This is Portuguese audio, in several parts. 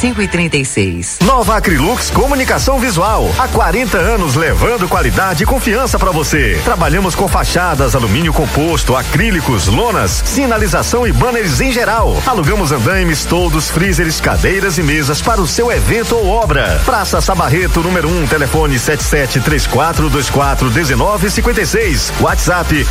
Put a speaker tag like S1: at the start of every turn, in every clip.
S1: 5h36.
S2: Nova Acrylux Comunicação Visual. Há 40 anos levando qualidade e confiança para você. Trabalhamos com fachadas, alumínio composto, acrílicos, lonas, sinalização e banners em geral. Alugamos andaimes, toldos, freezers, cadeiras e mesas para o seu evento ou obra. Praça Sabarreto, número 1, telefone 7734241956. WhatsApp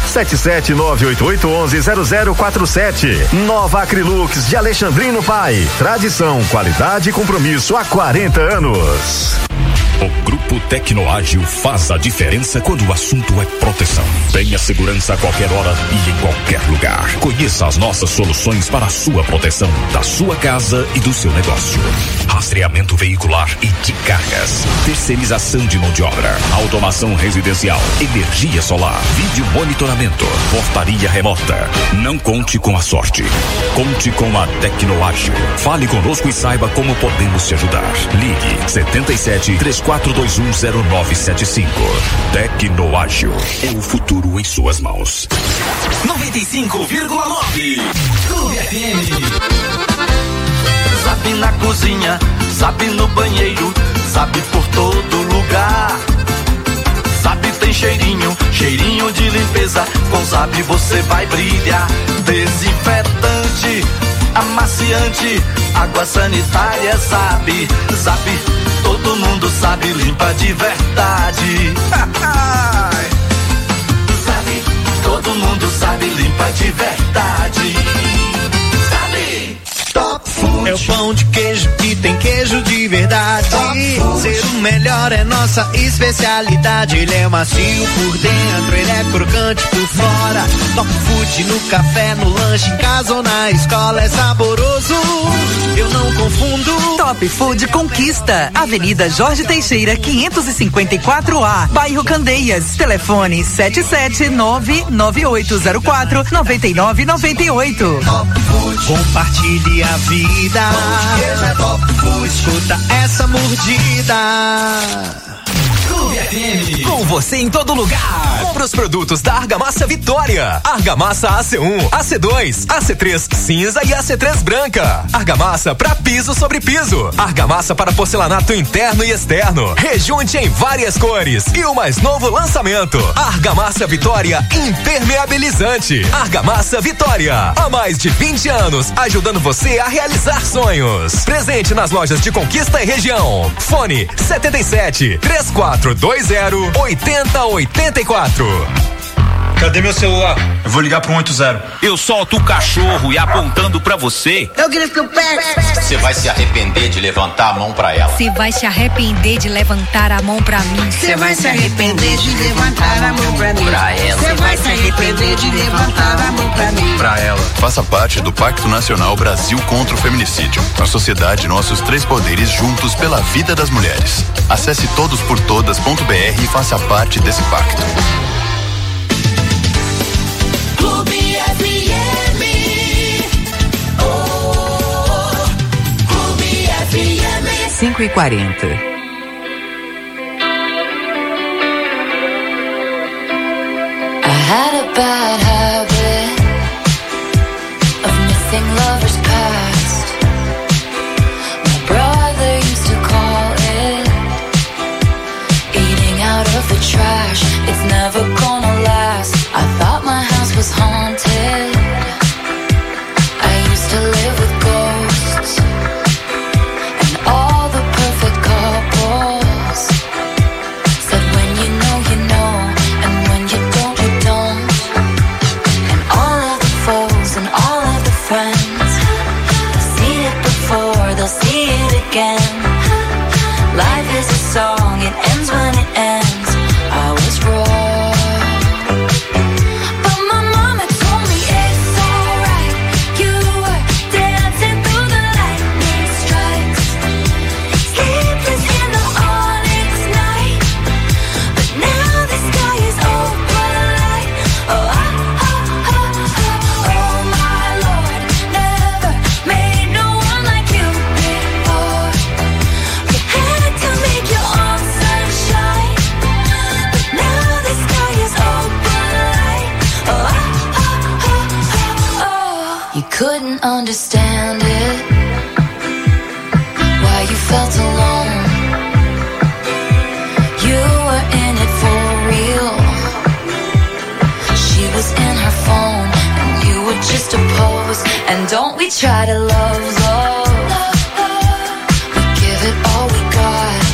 S2: 77988110047. Nova Acrylux de Alexandrino Pai. Tradição, qualidade e compromisso há 40 anos.
S3: O Grupo Tecnoágil faz a diferença quando o assunto é proteção. Tenha segurança a qualquer hora e em qualquer lugar. Conheça as nossas soluções para a sua proteção, da sua casa e do seu negócio. Rastreamento veicular e de cargas. Terceirização de mão de obra. Automação residencial. Energia solar. Vídeo monitoramento. Portaria remota. Não conte com a sorte. Conte com a Tecnoágil. Fale conosco e saiba como podemos te ajudar. Ligue 77-34210975. Tecnoágil. É o futuro em suas mãos.
S4: 95,9 Clube FM. Zap na cozinha, Zap no banheiro, Zap por todo lugar. Zap tem cheirinho, cheirinho de limpeza. Com Zap você vai brilhar. Desinfetante, amaciante, água sanitária, Zap. Zap, todo mundo sabe, limpa de verdade. Zap, todo mundo sabe, limpa de verdade. Zap. Top Food.
S5: É o pão de queijo que tem queijo de verdade. Ser o melhor é nossa especialidade. Ele é macio por dentro, ele é crocante por fora. Top Food no café, no lanche, em casa ou na escola é saboroso. Eu não confundo.
S1: Top Food Conquista, Avenida Jorge Teixeira, 554A, Bairro Candeias. Telefone 77998049998.
S5: Compartilhe a vida. Escuta essa mordida.
S6: Com você em todo lugar. Compre os produtos da Argamassa Vitória. Argamassa AC1, AC2, AC3 cinza e AC3 branca. Argamassa para piso sobre piso. Argamassa para porcelanato interno e externo. Rejunte em várias cores. E o mais novo lançamento: Argamassa Vitória Impermeabilizante. Argamassa Vitória, há mais de 20 anos, ajudando você a realizar sonhos. Presente nas lojas de Conquista e região. Fone 77-3420-8084.
S7: Cadê meu celular? Eu vou ligar pro 180.
S8: Eu solto o cachorro e apontando pra você.
S9: Eu grito o pé.
S10: Você vai se arrepender de levantar a mão pra ela.
S11: Você vai se arrepender de levantar a mão pra mim.
S9: Você vai se arrepender de levantar a mão pra mim.
S10: Pra ela.
S9: Você vai se arrepender de levantar a mão pra mim.
S7: Pra ela.
S12: Faça parte do Pacto Nacional Brasil contra o Feminicídio. A sociedade, nossos três poderes juntos pela vida das mulheres. Acesse todosportodas.br e faça parte desse pacto.
S4: Clube FM. Oh, Clube FM.
S1: 5h40.
S13: I had a bad habit of missing lovers past. My brother used to call it eating out of the trash. It's never gonna last. I thought my house was haunted. I used to live with ghosts and all the perfect couples said when you know, and when you don't, you don't. And all of the foes and all of the friends, they've seen it before, they'll see it again. Life is a song, it ends when it ends. I was wrong. Couldn't understand it. Why try to love, we give it all we got.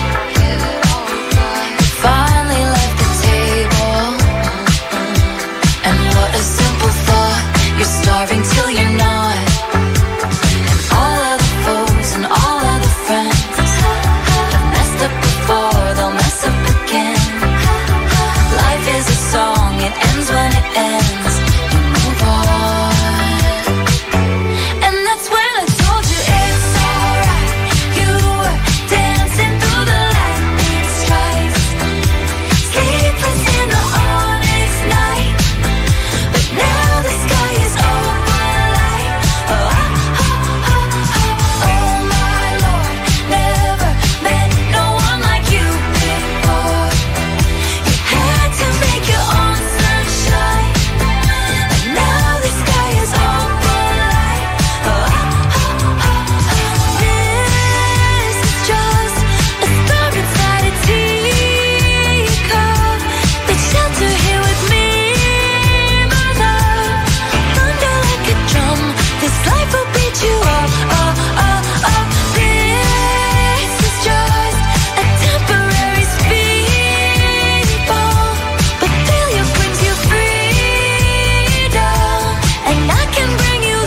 S13: Finally left the table, and what a simple thought. You're starving till you're not. And all of the foes and all of the friends have messed up before, they'll mess up again. Life is a song, it ends when it ends. You move on. And that's when I told you it's alright. You were dancing through the lightning strikes, sleepless in the onyx night. But now the sky is open light. Oh, oh my Lord, never met no one like you before. You had to make your own sunshine, and now the sky is open light. Oh, this is just a storm inside a teacup. Take shelter here with me, my love. Thunder like a drum, this life will beat you up. This is just a temporary speed bump, but failure brings you freedom, and I can bring you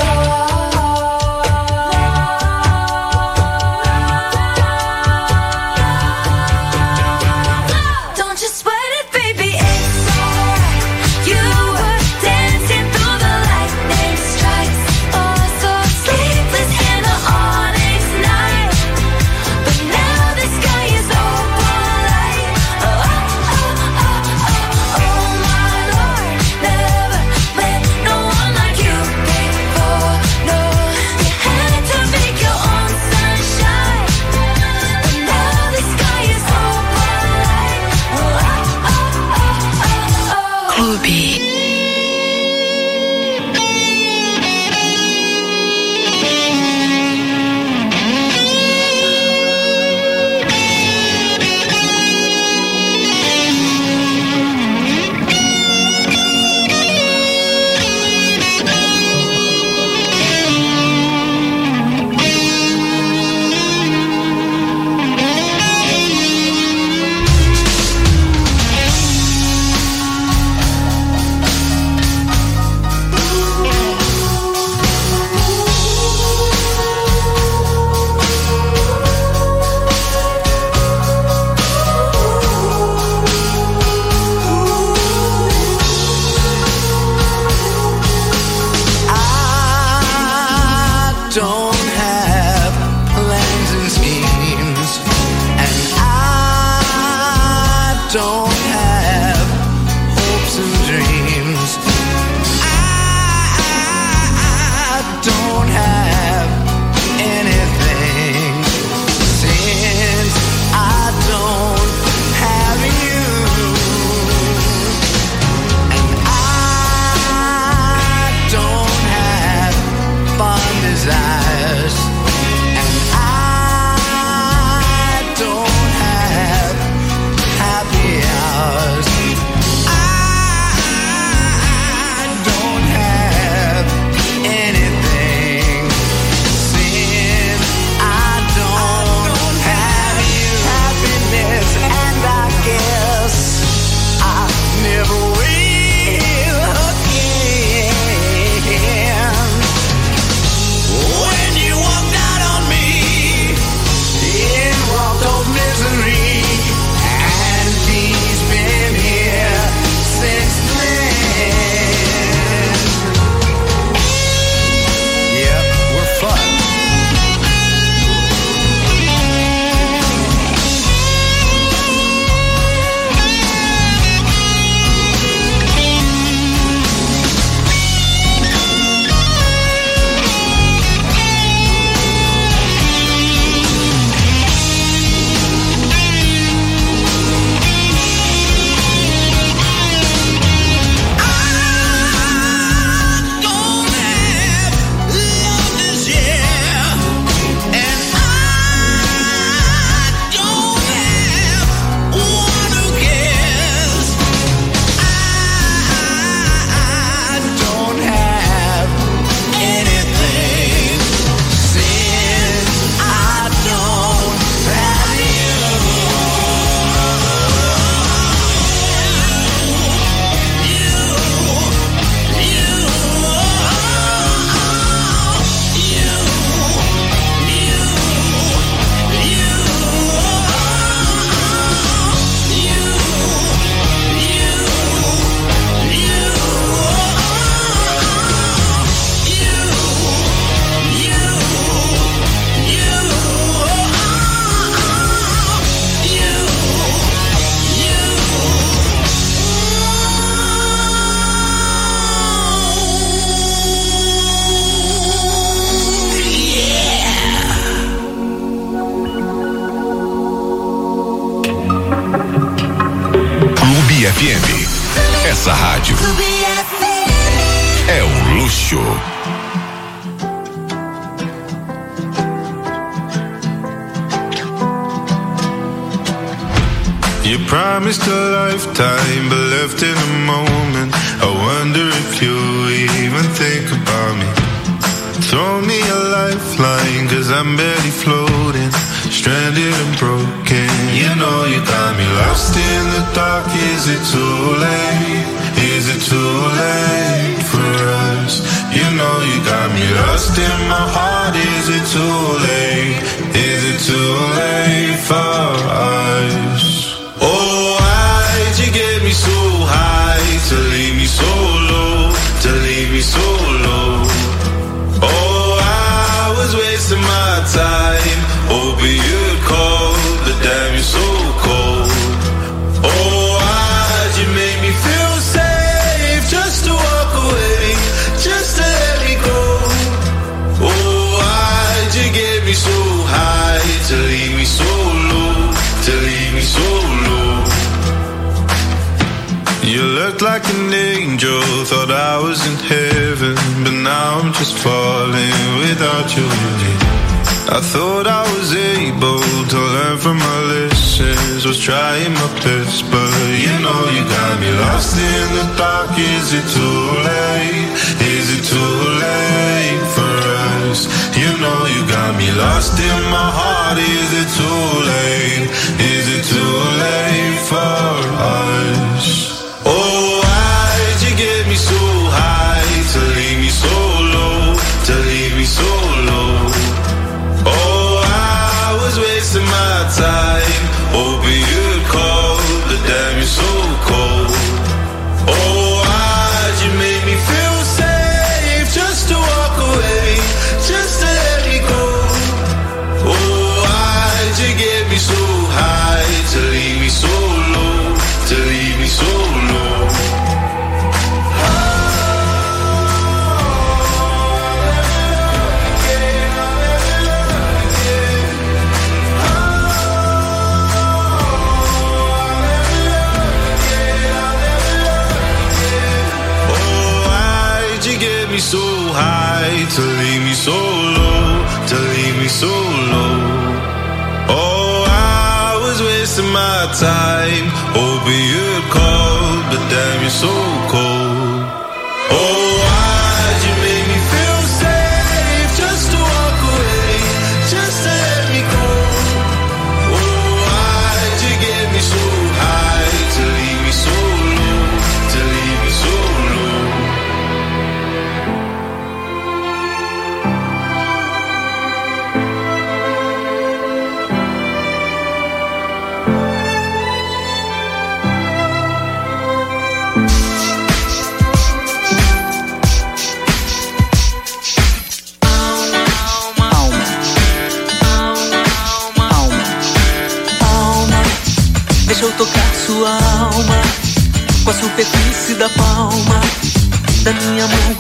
S13: love. Don't you sweat it, baby, it's alright. You were dancing through the lightning strikes, oh so sleepless in the onyx night. But now the sky is open light. Oh my Lord, never met no one like you before. No, you had to make your own sunshine, but now the sky is open light. Clube.
S5: I don't have plans and schemes, and I don't have hopes and dreams. I don't have anything, since I don't have you. And I don't have fond desires, and I don't have happy hours.
S3: FM. Essa rádio é um luxo.
S14: You promised a lifetime, but left in a moment. I wonder if you even think about me. Throw me a lifeline, 'cause I'm barely floating, stranded and broken. You know you got me lost in the dark. Is it too late? Is it too late for us? You know you got me lost in my heart. Is it too late? Is it too late for us? Oh, why'd you get me so high to leave me so low, to leave me so low? Oh, I was wasting my time, hoping you'd call, but damn, you're so cold. Oh, why'd you make me feel safe, just to walk away, just to let me go? Oh, why'd you get me so high, to leave me so low, to leave me so low? You looked like an angel, thought I was in heaven, but now I'm just falling without you. I thought I was able to learn from my lessons, was trying my best, but you know you got me lost in the dark. Is it too late? Is it too late for us? You know you got me lost in my heart. Is it too late? Is it too late for us? Oh, why'd you get me so high, to leave me so low, to leave me so low? Oh, I was wasting my time, hoping you'd call, but damn, you're so cold. Oh, why'd you make me feel safe, just to walk away, just to let me go? Oh, why'd you get me so high, to leave me so low, to leave me so low? Me so high, to leave me so low, to leave me so low. Oh, I was wasting my time, hoping you'd call, but damn, you're so cold. Oh, why'd you make me feel safe, just to walk away, just to let me go? Oh, why'd you get me so high, to leave me so low, to leave me so low?
S15: Deixa eu tocar sua alma com a superfície da palma da minha mão.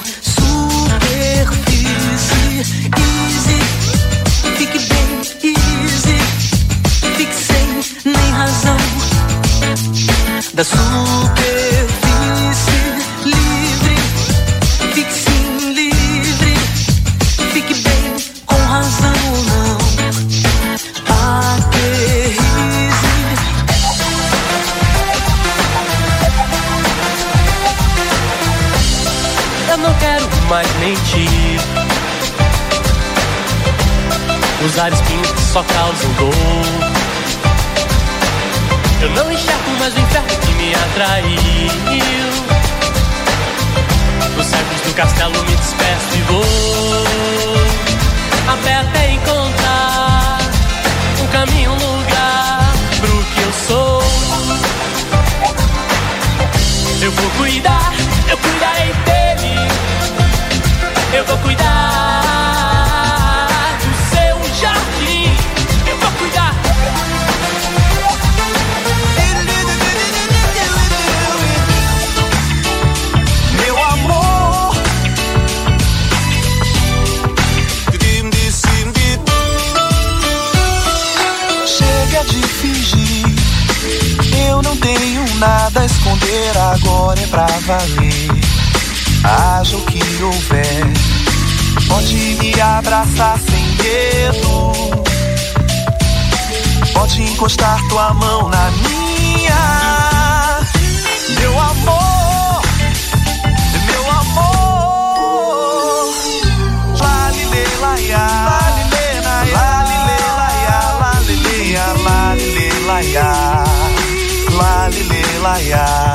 S15: Superfície, easy, fique bem, easy, fique sem nem razão. Da superfície livre, fique sim livre, fique bem com razão ou não.
S16: Eu não quero mais mentir. Usar espinhos que só causam dor. Eu não enxergo mais o inferno que me atraiu. Nos cegos do castelo me despeço e vou a pé até encontrar um caminho, um lugar pro que eu sou. Eu vou cuidar, eu cuidarei dele. Eu vou cuidar do seu jardim. Eu vou cuidar.
S15: Meu amor, chega de fingir. Eu não tenho nada a esconder.
S17: responder agora é pra valer. Haja o que houver, pode me abraçar sem medo, pode encostar tua mão na minha. Meu amor, meu amor. Lalile laia, lalile laia, lalile laia, lalile laia.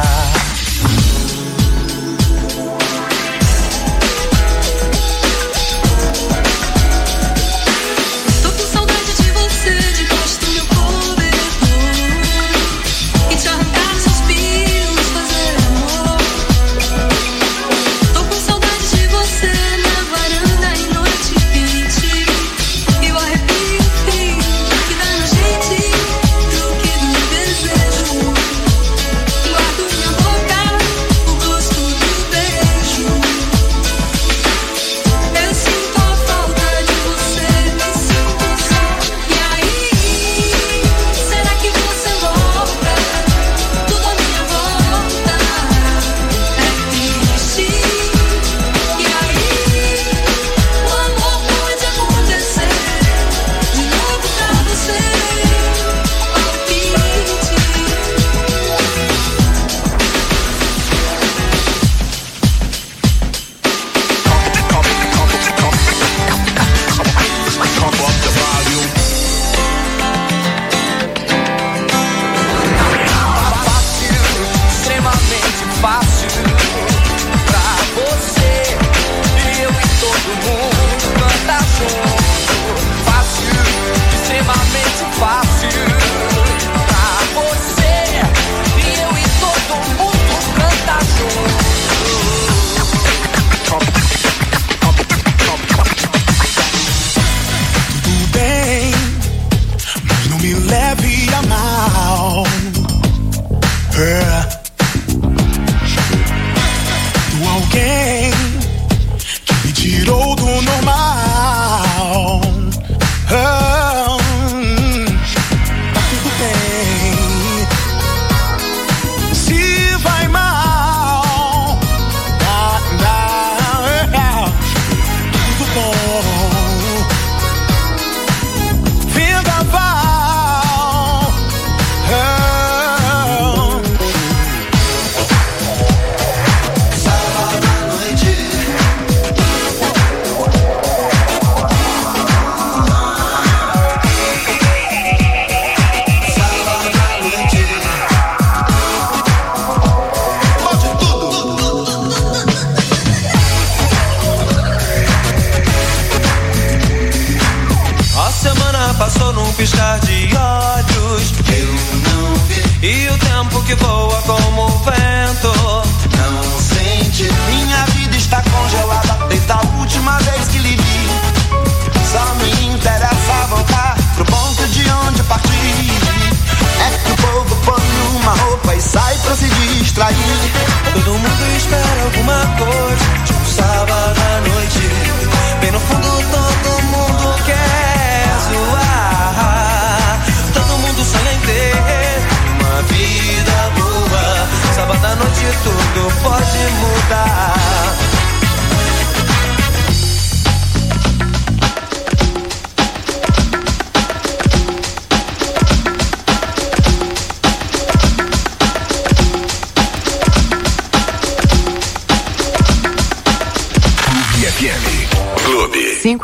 S1: Clube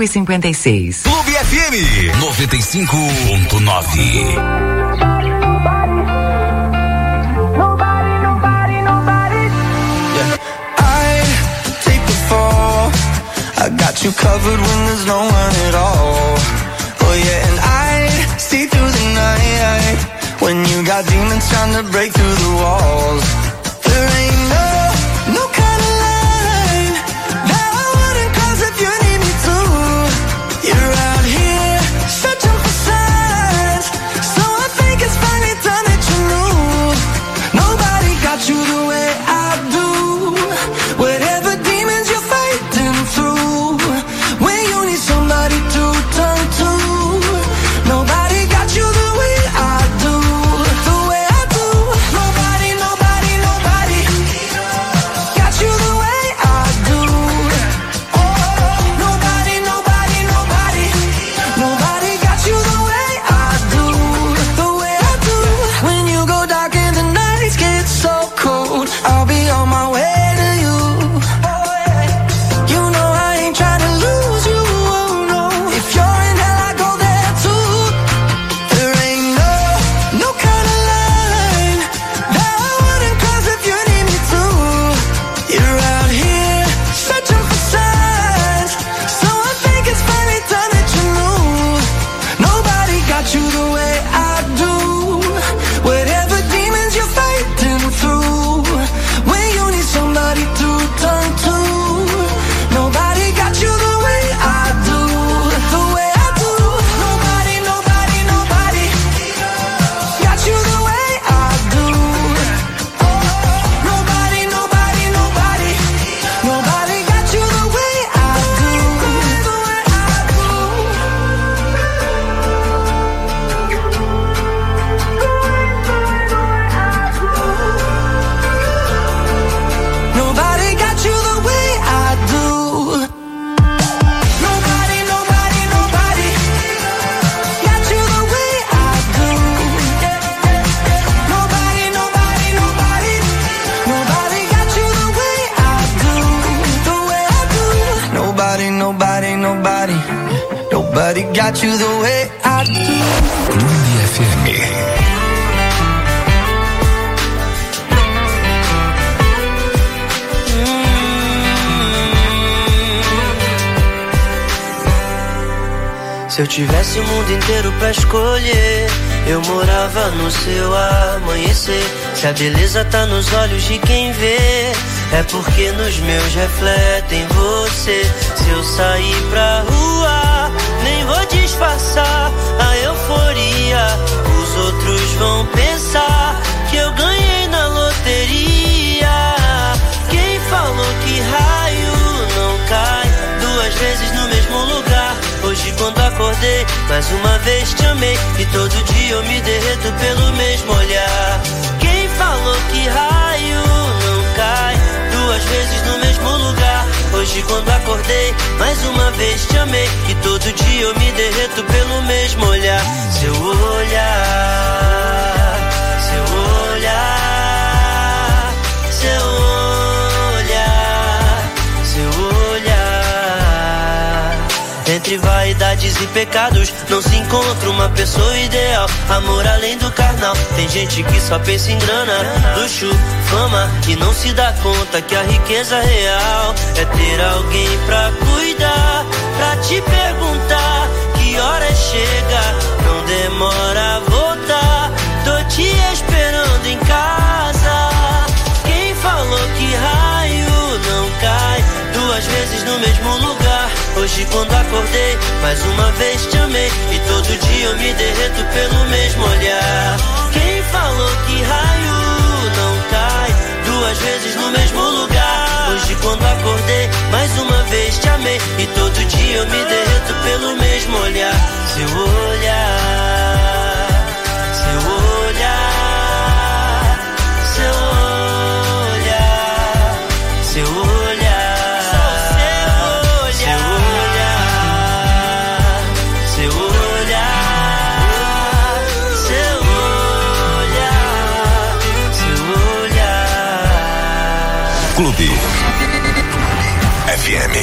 S1: 5:56.
S6: Clube FM 95.9.
S17: I got you covered when there's no one at all. Oh yeah, and I see through the night when you got demons trying to break through the walls. There ain't no kind of line that I wouldn't cross if you need me to. You're out here searching for signs, so I think it's finally time that you knew. Nobody got you the way I do. Whatever demons you're fighting through, when you need somebody to turn to, nobody got you the way I do. The way I do. Nobody nobody got you the way I do.
S3: Clube FM.
S18: Se eu tivesse o mundo inteiro pra escolher, eu morava no seu amanhecer. Se a beleza tá nos olhos de quem vê, é porque nos meus refletem você. Se eu sair pra rua, nem vou disfarçar a euforia. Os outros vão pensar que eu ganhei na loteria. Quem falou que raio não cai duas vezes no mesmo lugar? Hoje quando acordei, mais uma vez te amei, e todo dia eu me derreto pelo mesmo olhar. Quem falou que raio não cai duas vezes no mesmo lugar? Hoje quando acordei, mais uma vez te amei, e todo dia eu me derreto pelo mesmo olhar. Seu olhar, seu olhar, seu olhar, seu olhar. Entre vaidades e pecados não se encontra uma pessoa ideal. Amor além do carnal. Tem gente que só pensa em grana, luxo, fama, e não se dá conta que a riqueza real é ter alguém pra cuidar, pra te perguntar que hora chega, não demora a voltar. Tô te esperando em casa. Quem falou que raio não cai duas vezes no mesmo lugar? Hoje quando acordei, mais uma vez te amei, e todo dia eu me derreto pelo mesmo olhar. Quem falou que raio não cai duas vezes no mesmo lugar? Hoje quando acordei, mais uma vez te amei, e todo dia eu me derreto pelo mesmo olhar. Seu olhar, seu olhar, seu olhar, seu olhar.
S3: Clube FM.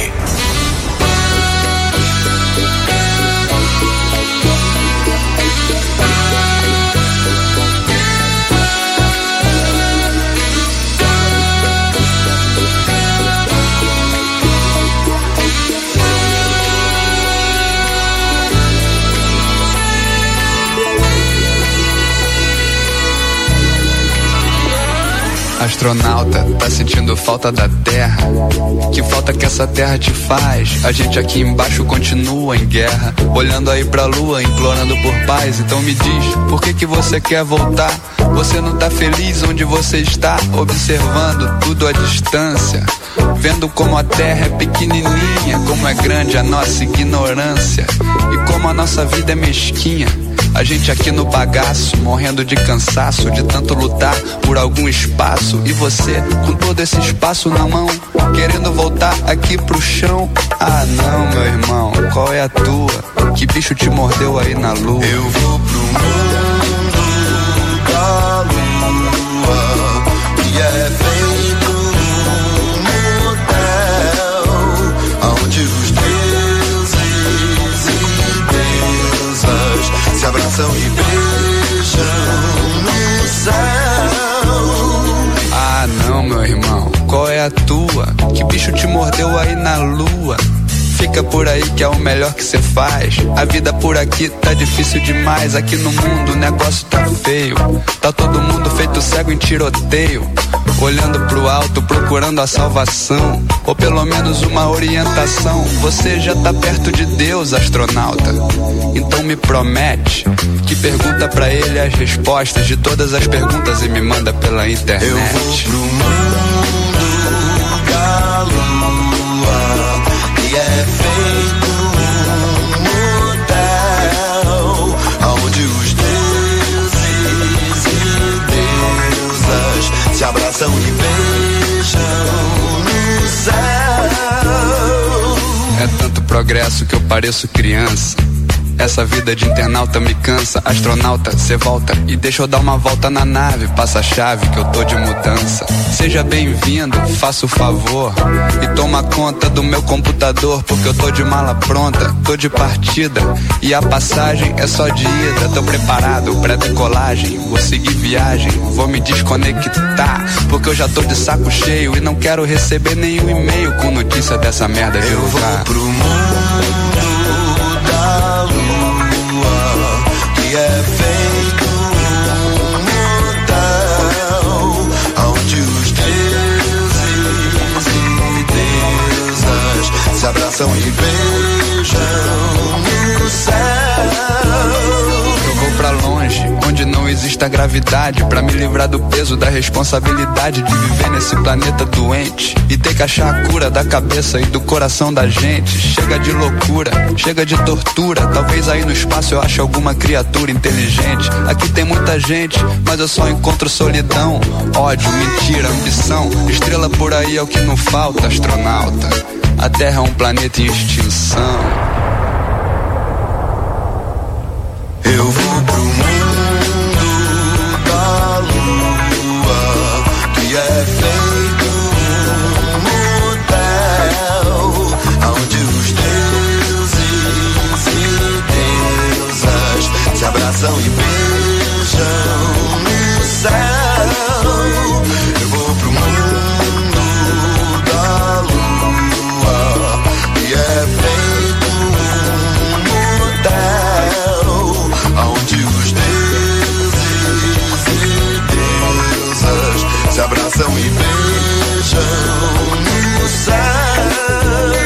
S19: Astronauta, tá sentindo falta da Terra? Que falta que essa Terra te faz? A gente aqui embaixo continua em guerra, olhando aí pra Lua, implorando por paz. Então me diz, por que você quer voltar? Você não tá feliz onde você está? Observando tudo à distância, vendo como a Terra é pequenininha, como é grande a nossa ignorância e como a nossa vida é mesquinha. A gente aqui no bagaço, morrendo de cansaço, de tanto lutar por algum espaço. E você, com todo esse espaço na mão, querendo voltar aqui pro chão. Ah não, meu irmão, qual é a tua? Que bicho te mordeu aí na lua?
S14: Eu vou pro mundo da lua, que é feito num motel, onde os deuses e deusas se abraçam e beijam no céu.
S19: Ah não, meu irmão, qual é a tua? Que bicho te mordeu aí na lua? Fica por aí que é o melhor que cê faz. A vida por aqui tá difícil demais. Aqui no mundo o negócio tá feio. Tá todo mundo feito cego em tiroteio, olhando pro alto, procurando a salvação, ou pelo menos uma orientação. Você já tá perto de Deus, astronauta. Então me promete que pergunta pra ele as respostas de todas as perguntas e me manda pela internet.
S14: Eu vou pro mundo da lua, que é feito um motel, onde os deuses e deusas se abraçam e beijam no céu.
S19: É tanto progresso que eu pareço criança. Essa vida de internauta me cansa. Astronauta, cê volta e deixa eu dar uma volta na nave. Passa a chave que eu tô de mudança. Seja bem-vindo, faça o favor e toma conta do meu computador, porque eu tô de mala pronta, tô de partida e a passagem é só de ida. Tô preparado, pré-decolagem, vou seguir viagem, vou me desconectar, porque eu já tô de saco cheio e não quero receber nenhum e-mail com notícia dessa merda de lugar.
S17: Eu vou pro mundo da lua, que é feito um motel, onde os deuses e deusas se abraçam e beijam no céu.
S19: Eu vou pra longe, onde não existe a gravidade, pra me livrar do peso da responsabilidade de viver nesse planeta doente e ter que achar a cura da cabeça e do coração da gente. Chega de loucura, chega de tortura. Talvez aí no espaço eu ache alguma criatura inteligente. Aqui tem muita gente, mas eu só encontro solidão, ódio, mentira, ambição. Estrela por aí é o que não falta, astronauta. A Terra é um planeta em extinção.
S17: Eu vou pro mundo da lua, que é feito um motel, onde os deuses e deusas se abraçam e beijam no céu. Eu vou pro mundo da lua, que é feito um motel, onde os deuses e deusas se abraçam e beijam no céu.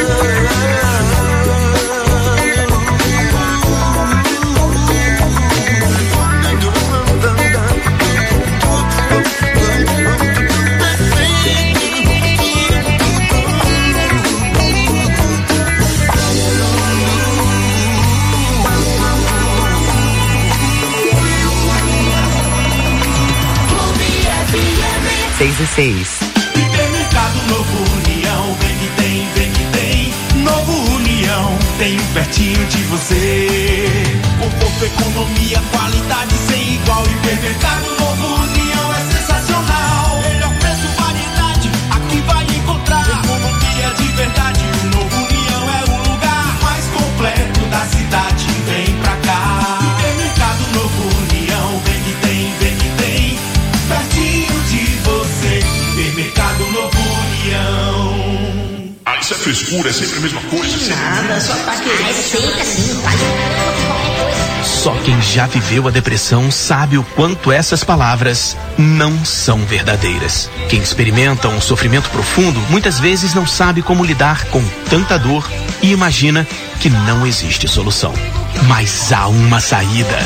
S1: Seis e 6.
S20: Supermercado Novo União, vem que tem. Novo União, tem um pertinho de você. Conforto, economia, qualidade sem igual. Hipermercado Novo União é sensacional. Melhor preço, variedade, aqui vai encontrar. Economia de verdade, o Novo União é o lugar mais completo da cidade. Vem pra cá. Hipermercado Novo União, vem que tem. Pertinho de você, Supermercado Novo União.
S21: Ah, isso é frescura, é sempre a mesma coisa.
S9: Nada, só tá querendo. É sempre assim, faz qualquer coisa.
S22: Só quem já viveu a depressão sabe o quanto essas palavras não são verdadeiras. Quem experimenta um sofrimento profundo muitas vezes não sabe como lidar com tanta dor e imagina que não existe solução. Mas há uma saída.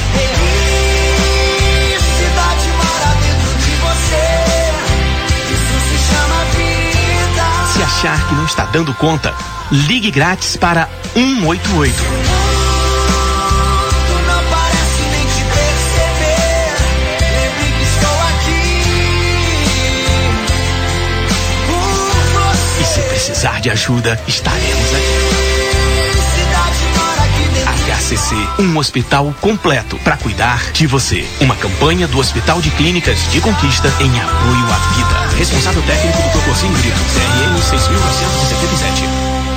S22: Se achar que não está dando conta, ligue grátis para 188. E se precisar de ajuda, estaremos aqui. HCC, um hospital completo para cuidar de você. Uma campanha do Hospital de Clínicas de Conquista em apoio à vida. Responsável técnico do Proporcinho Grito, CRM 6.977.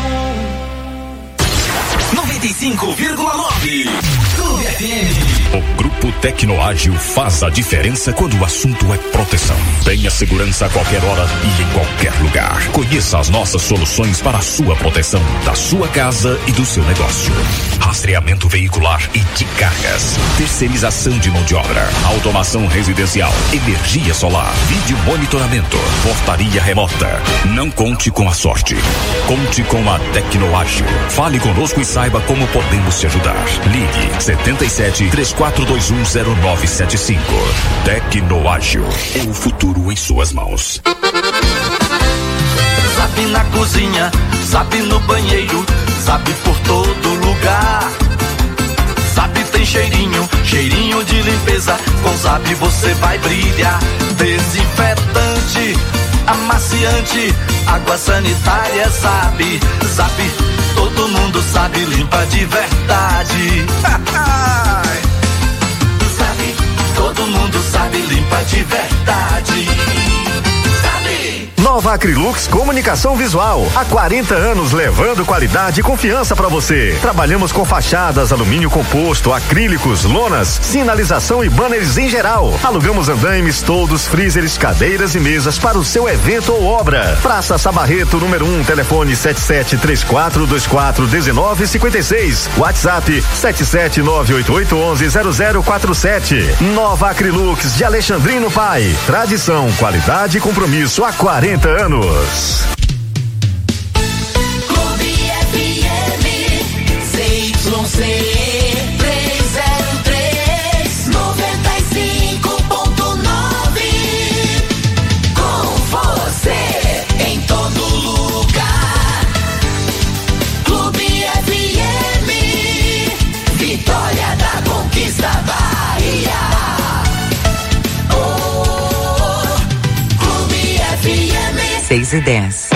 S3: 95,9 Clube FM. O Grupo Tecnoágil faz a diferença quando o assunto é proteção. Tenha segurança a qualquer hora e em qualquer lugar. Conheça as nossas soluções para a sua proteção, da sua casa e do seu negócio. Rastreamento veicular e de cargas. Terceirização de mão de obra. Automação residencial. Energia solar. Vídeo monitoramento. Portaria remota. Não conte com a sorte. Conte com a Tecnoágil. Fale conosco e saiba como podemos te ajudar. Ligue 77 3421 0975. Tecnoágil. É o futuro em suas mãos.
S4: Zap na cozinha, Zap no banheiro, Zap por todo lugar. Zap tem cheirinho, cheirinho de limpeza. Com Zap você vai brilhar. Desinfetante, amaciante, água sanitária, Zap, Zap, todo mundo sabe, limpa de verdade. Zap, todo mundo sabe, limpa de verdade.
S2: Nova Acrylux Comunicação Visual. Há 40 anos levando qualidade e confiança para você. Trabalhamos com fachadas, alumínio composto, acrílicos, lonas, sinalização e banners em geral. Alugamos andaimes, toldos, freezers, cadeiras e mesas para o seu evento ou obra. Praça Sabarreto, número 1, telefone 7734241956. WhatsApp 77988110047. Nova Acrylux de Alexandrino Pai. Tradição, qualidade e compromisso há 40 anos.
S13: Clube FM, ZYC 303, 95.9. Com você em todo lugar. Clube FM, Vitória da Conquista, Bahia.
S1: 6:10.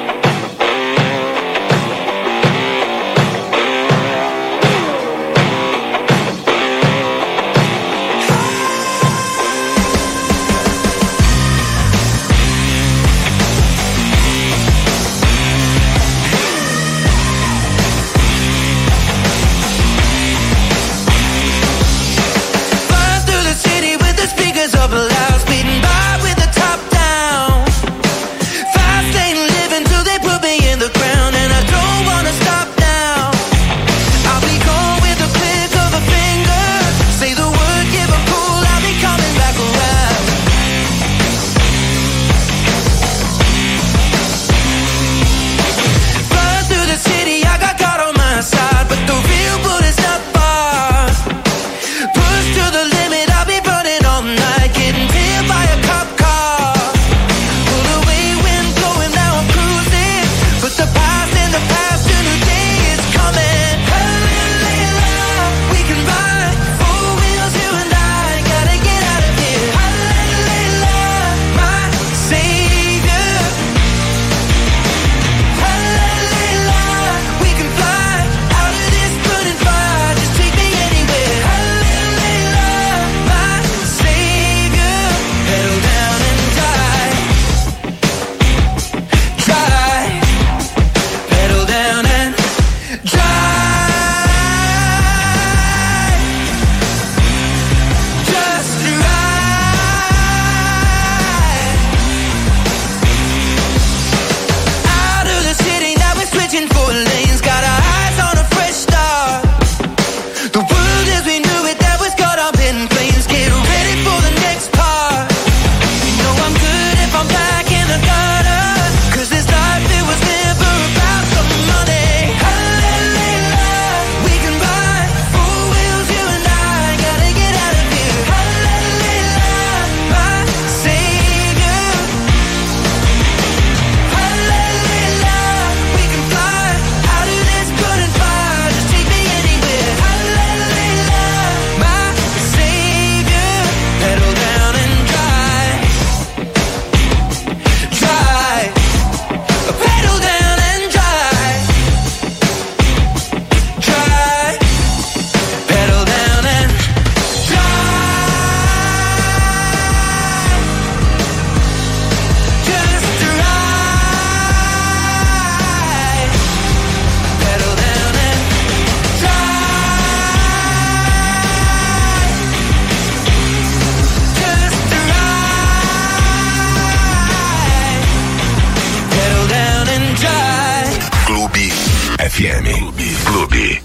S3: FM. Clube.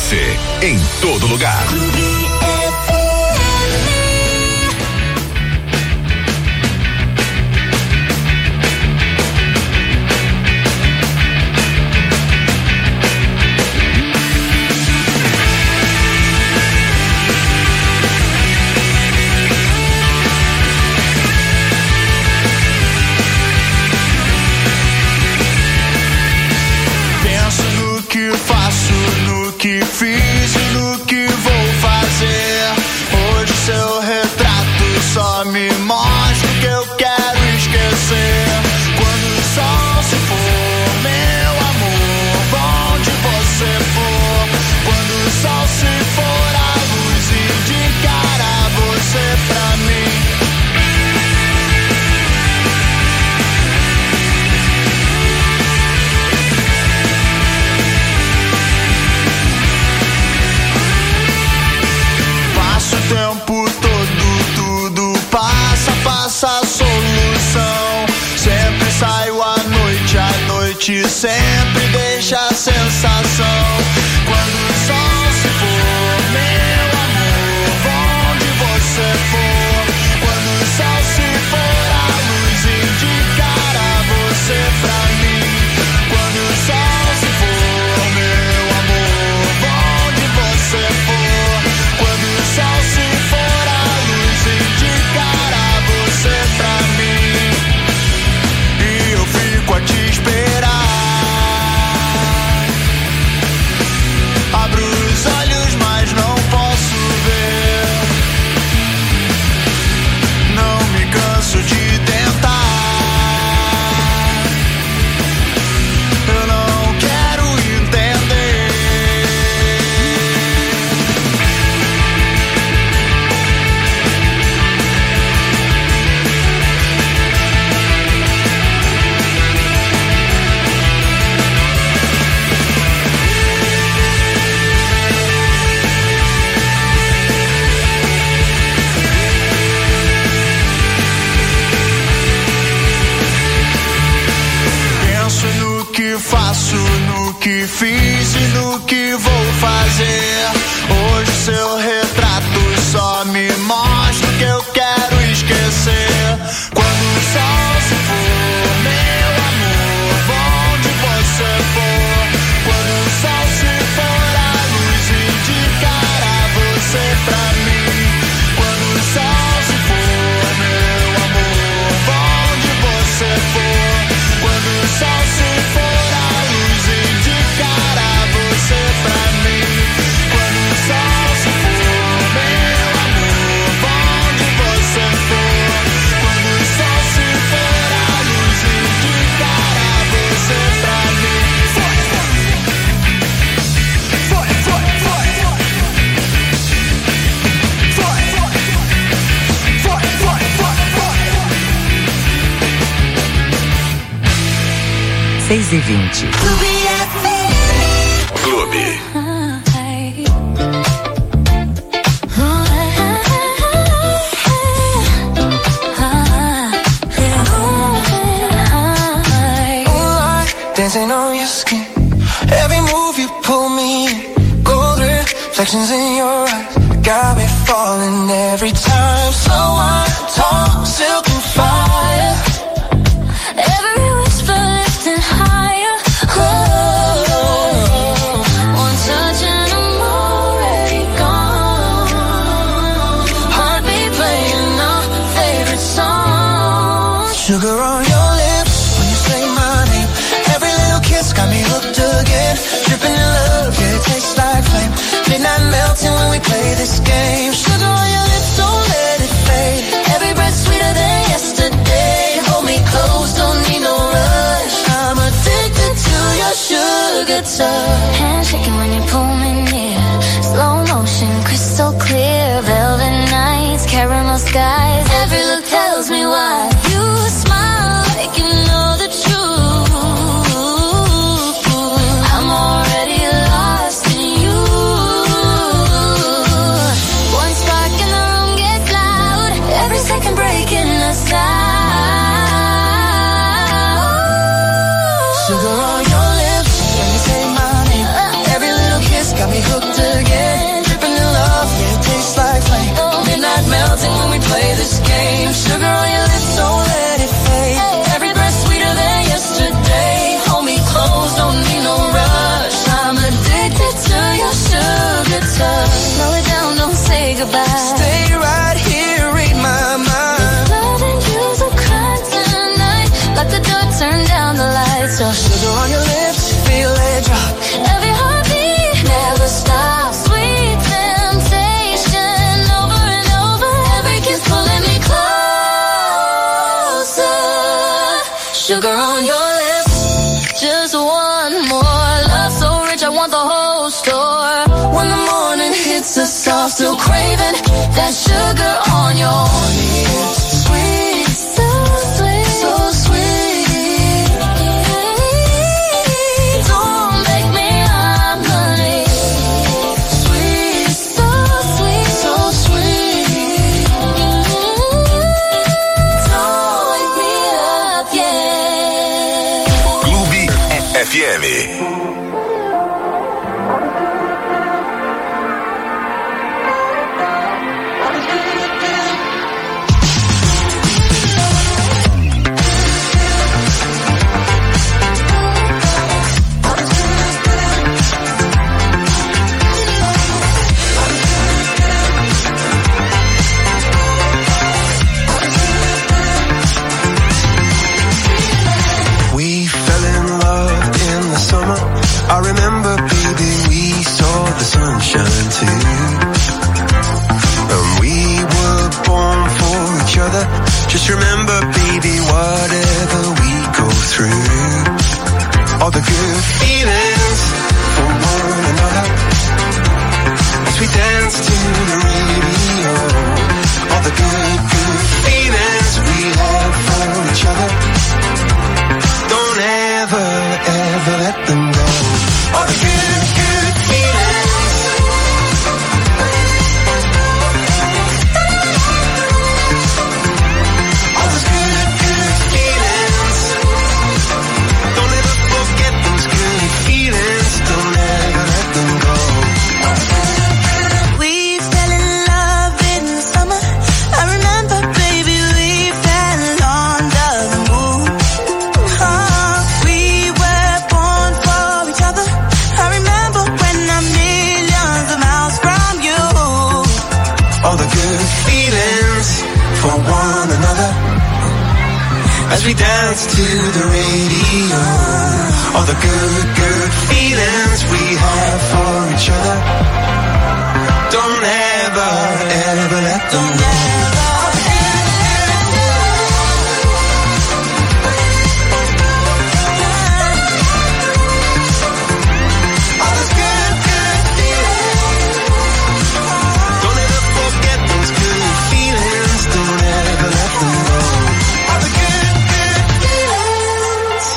S3: você, em todo lugar.
S14: Penso no que faço, no que fiz e no que vou fazer. Hoje seu retrato só me mostra o que eu quero esquecer. Quando o sol se for, meu amor, onde você for. Quando o sol se for, a luz indicará você pra mim. O tempo todo, tudo passa a solução. Sempre saio à noite sempre deixa a sensação. Quando o sol se for, meu amor, onde você for. Quando o sol se for, a luz indicará você pra mim. Quando o sol se for, meu amor, onde você for. Quando o sol se for, a luz indicará você pra mim. E eu fico a te esperar. Abro os olhos, mas não posso ver. Não me canso de tentar. Eu não quero entender. Penso no que faço, no que fiz e no que vou fazer. Hoje seu retrato só me mostra o que eu quero esquecer. Quando o sol se for, meu amor, onde você for. Quando o sol se for, a luz indicará você pra mim. Quando o sol se for, meu amor, onde você for. Quando o sol se for, a luz indicará você pra mim. Quando o sol se for, meu amor, onde você for. Quando o sol se for, a luz indicará você pra mim.
S1: Seis e 20.
S3: Clube.
S17: Dancing on your skin. Every move you pull me in. Gold reflections in your eyes got me falling every time. So I'm tall, silk and fire. Every whisper lifting higher. Oh, one touch and I'm already gone. Heartbeat playing our favorite song. Sugar on your lips when you say my name. Every little kiss got me hooked again. Dripping in love, yeah, it tastes like flame. Midnight melting when we play this game. Sugar on your lips, don't let it fade. Every breath sweeter than yesterday. Hold me close, don't need no rush. I'm addicted to your sugar touch. Hands shaking when you pull me near. Slow motion, crystal clear. Velvet nights, caramel skies. Every look tells me why. You smile like you know the truth. I'm already lost in you. One spark in the room gets loud. Every second breaking us out. Sugar on your lips when you say my name. Every little kiss got me hooked
S13: about.
S17: Stay right here, read my mind.
S13: Loving you's a crime tonight. Lock the door, turn down the lights.
S17: Sugar on your lips, feel it drop.
S13: Every heartbeat never stops. Sweet temptation over and over. Every kiss pulling me closer. Sugar on your lips, just one more. Love so rich, I want the whole store. When the morning hits us all, still craving that sugar on your lips. Sweet, so sweet, so sweet. Don't make me up, honey. Sweet, so sweet, so sweet. Don't wake me up, yeah.
S2: Clube FM.
S17: We fell in love in the summer. I remember, baby, we saw the sunshine too. And we were born for each other. Just remember, baby, whatever we go through, all the good feelings for one another, as we dance to the radio. All the good, good feelings we have for each other. Don't ever, ever let them go. All the good, good feelings. All those good, good feelings. Don't ever forget those good feelings. Don't ever let them go.
S13: We fell in love in the summer. I remember, baby, we fell under the moon. We were born for each other. I remember when I'm millions of miles from you.
S17: All the good feelings for one another, as we dance to the radio. All the good, good feelings we have for each other. Don't ever, ever let them go. All those good, good feelings. Don't ever forget those good feelings. Don't ever let them go. All the good, good feelings.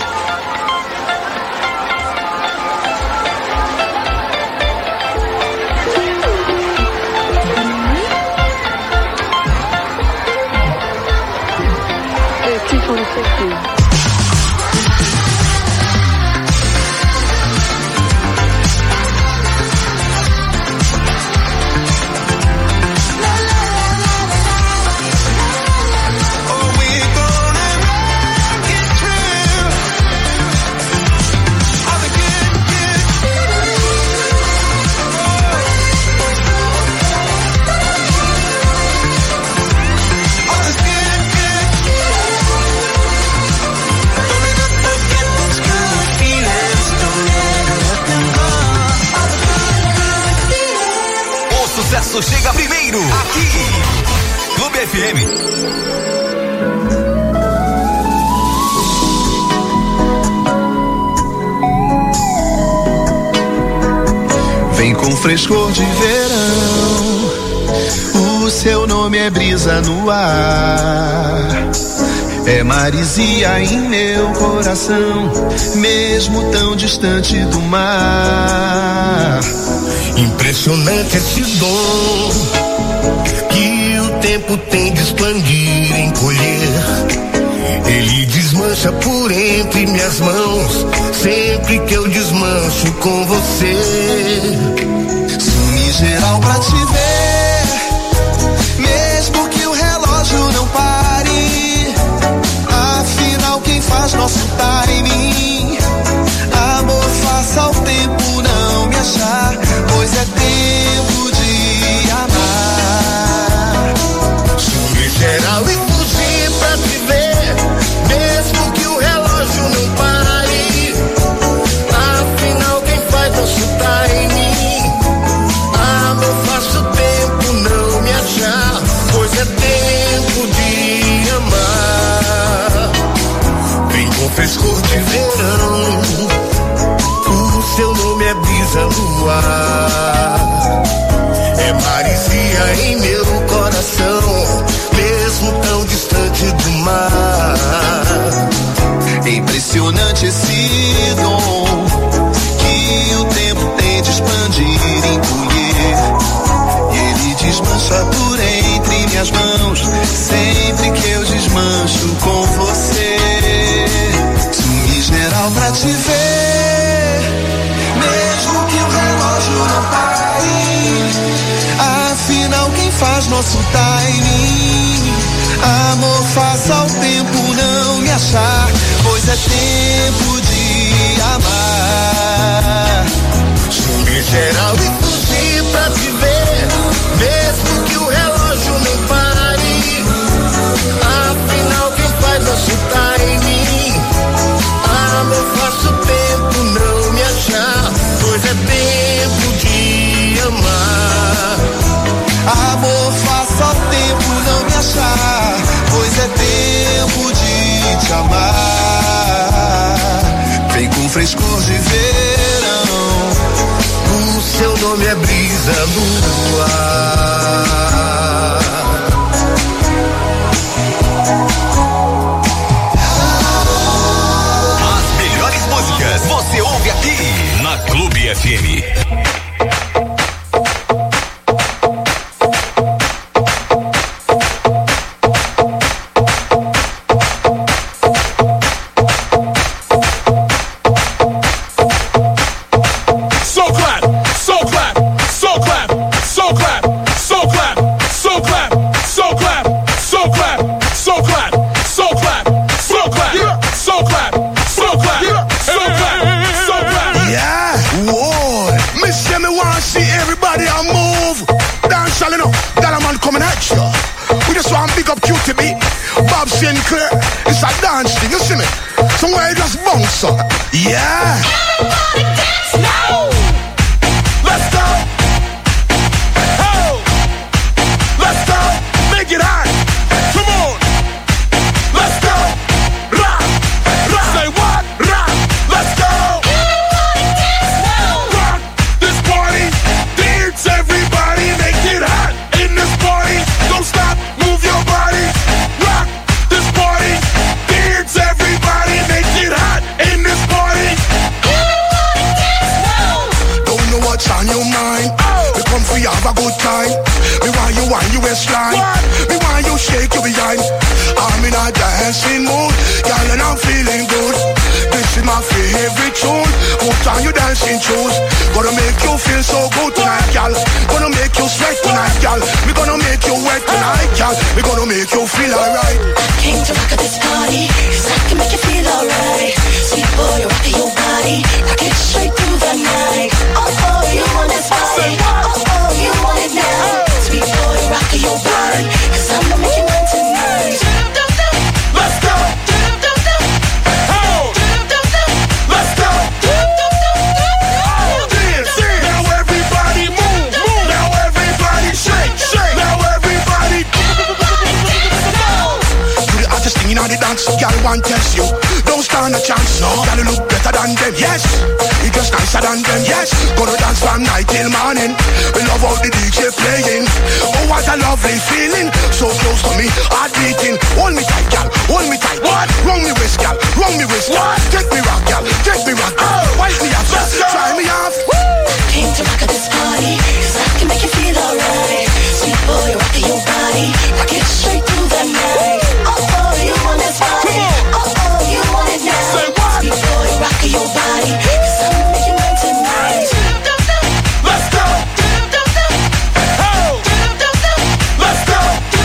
S6: sucesso chega primeiro, aqui, Clube FM.
S5: Vem com frescor de verão, o seu nome é brisa no ar, é maresia em meu coração, mesmo tão distante do mar.
S8: Impressionante esse dom que o tempo tem de expandir, encolher. Ele desmancha por entre minhas mãos, sempre que eu desmancho com você.
S5: Sumi geral pra te ver, mesmo que o relógio não pare. Afinal, quem faz nosso timing? Amor, faça ao tempo não me achar, pois é tempo de amar.
S10: explodir, encolher. E ele desmancha por entre minhas mãos. Sempre que eu desmancho com você, sumi geral pra te ver. Mesmo que o relógio não pare, afinal quem faz nosso timing? Amor, faça ao tempo não me achar, pois é tempo de amar.
S8: Sumi geral e fugir pra te ver, mesmo que o relógio não pare. Afinal quem faz nosso timing? Amor, faça o tempo não me achar, pois é tempo de amar.
S10: Amor, faça o tempo não me achar, pois é tempo de te amar. Vem com frescor de verão,
S8: o seu nome é brisa no ar.
S6: As melhores músicas você ouve aqui na Clube FM.
S8: Sinclair, it's a dance thing, you see me? Somewhere you just bounce up. Yeah.
S15: Everybody dance now.
S8: Let's go. Oh. Let's go. Make it hot. Come on. Let's go. Rock. Rock. Say what? Rock. Let's go.
S15: Everybody dance now.
S8: Rock this party. Dance everybody. Make it hot in this party. Don't stop. Move your body. Rock. Everybody make it hot in this party.
S15: Everybody dance now.
S8: Don't know what's on your mind. We come for you have a good time. Me want you on your waistline. Me want you shake your behind. I'm in a dancing mood, girl, and I'm feeling good. This is my favorite tune. Put on your dancing shoes. Gonna make you feel so good tonight, girl. Gonna make you sweat tonight, girl. We gonna make you wet tonight, girl. We gonna make you feel alright.
S15: I came to rock at this party, 'cause I can make you feel alright. Sweet boy, rockin' your body, rock it straight through the night. Oh, you want this body? Oh, you want it now? Sweet boy, rockin' your body, 'cause I'm gonna make you mine tonight.
S8: Let's go. Oh. Let's go. Dance. Now everybody move. Now everybody shake. Now everybody. Do the hottest thing in the dance, girl, want test you. Don't stand a chance, no. Girl, you look better than them, yes. You just nicer than them, yes. Gonna dance from night till morning. We love all the DJ playing. Oh, what a lovely feeling. So close to me, heart beating. Hold me tight, girl, hold me tight. What? Wrong me wrist, girl, wrong me wrist. What? Take me rock, girl, take me rock, girl. Wipe me off, try me off.
S15: Came to rock at this party, 'cause I can make you feel alright. Sweet boy, rockin' your body, rock it straight through the night. Oh, you want this body? Oh, you want it now?
S8: Say what?
S15: Sweet boy, rockin' your body, 'cause I'm gonna make you mine tonight.
S8: Let's go. Oh. Let's go.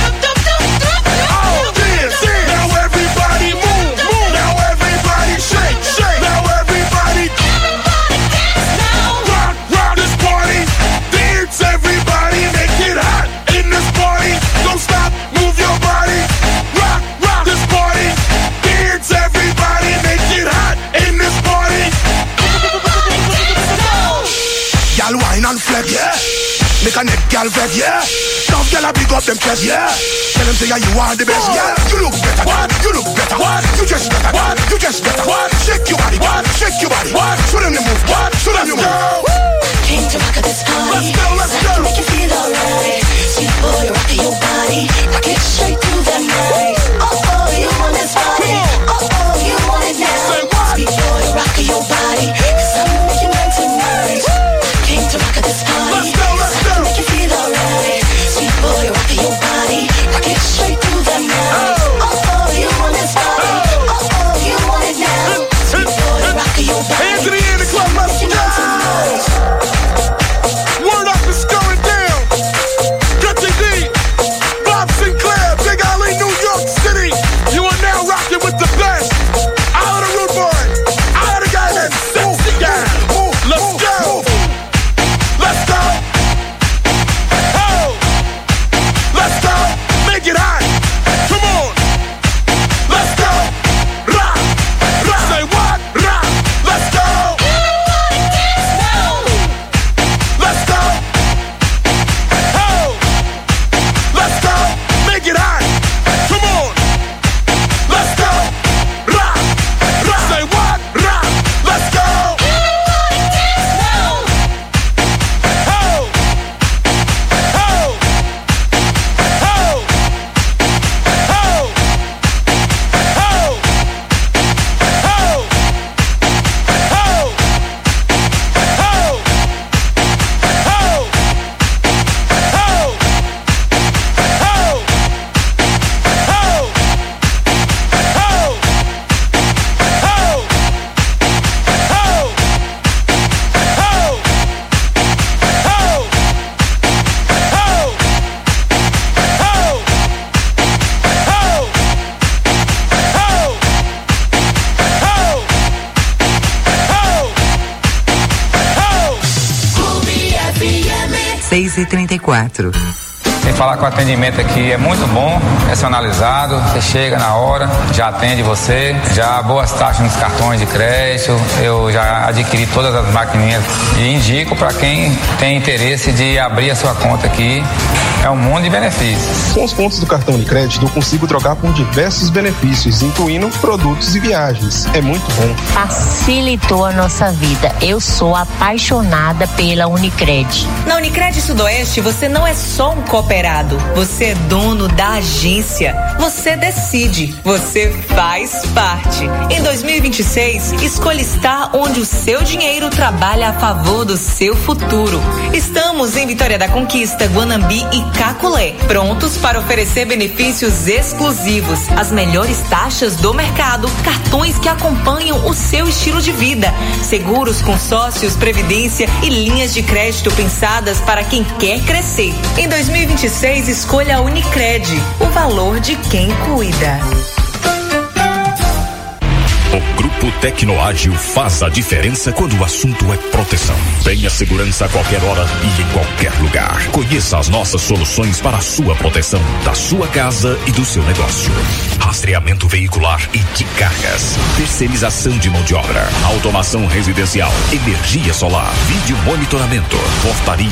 S8: Oh, dance. Now everybody move. Now everybody shake. Now everybody.
S15: Dance now.
S8: Rock this party. Dance everybody. Make it hot in this party. Don't stop. Move your body. Rock this party. Dance everybody. Make it hot in this party. Y'all wine and flex, yeah. Make a neck gal vex, yeah. Some gal a big up them chest, yeah. Tell them say yeah, you are the best, yeah. You look better, what? You look better, what? You just better, what? You just better, what? Shake your body, what? Shake your body, what? Show them the move, what? Show them the move.
S15: Came to rock at this party,
S8: let's go.
S15: I can make you feel alright. Sweet boy, rockin' your body, rock it straight through the night. Oh, you want this body? Oh, you want it now? Say what? Sweet boy, rockin' your body, 'cause I'm gonna make you mine tonight. Came to rock at this
S1: 6h34.
S7: Sem falar que o atendimento aqui é muito bom, personalizado, você chega na hora, já atende você, já boas taxas nos cartões de crédito, eu já adquiri todas as maquininhas e indico para quem tem interesse de abrir a sua conta aqui, é um mundo de benefícios.
S11: Com os pontos do cartão de crédito eu consigo trocar por diversos benefícios, incluindo produtos e viagens, é muito bom.
S23: Facilitou a nossa vida, eu sou apaixonada pela Unicred.
S24: Na Unicred Sudoeste você não é só um cooperado, você é dono da agência, você decide, você faz parte. Em 2026, escolha estar onde o seu dinheiro trabalha a favor do seu futuro. Estamos em Vitória da Conquista, Guanambi e Caculé, prontos para oferecer benefícios exclusivos, as melhores taxas do mercado, cartões que acompanham o seu estilo de vida, seguros, consórcios, previdência e linhas de crédito pensadas para quem quer crescer. Em 2026, escolha a Unicred, o valor de quem cuida.
S3: O Grupo Tecnoágil faz a diferença quando o assunto é proteção. Tenha segurança a qualquer hora e em qualquer lugar. Conheça as nossas soluções para a sua proteção, da sua casa e do seu negócio. Rastreamento veicular e de cargas. Terceirização de mão de obra. Automação residencial. Energia solar. Vídeo monitoramento. Portaria